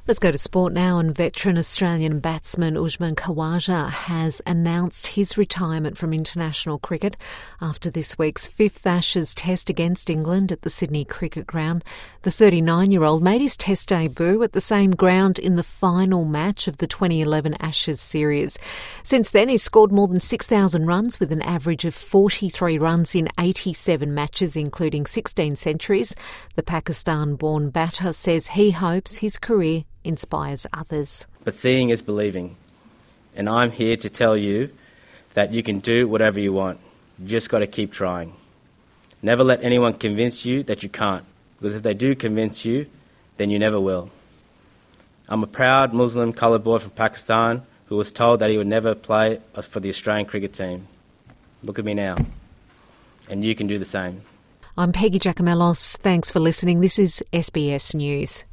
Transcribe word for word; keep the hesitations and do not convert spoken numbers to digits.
Let's go to sport now, and veteran Australian batsman Usman Khawaja has announced his retirement from international cricket after this week's fifth Ashes test against England at the Sydney Cricket Ground. The thirty-nine-year-old made his test debut at the same ground in the final match of the twenty eleven Ashes series. Since then, he's scored more than six thousand runs with an average of forty-three runs in eighty-seven matches, including sixteen centuries. The Pakistan-born batter says he hopes his career inspires others. But seeing is believing. And I'm here to tell you that you can do whatever you want. You just got to keep trying. Never let anyone convince you that you can't, because if they do convince you, then you never will. I'm a proud Muslim coloured boy from Pakistan who was told that he would never play for the Australian cricket team. Look at me now. And you can do the same. I'm Peggy Giacomellos. Thanks for listening. This is S B S News.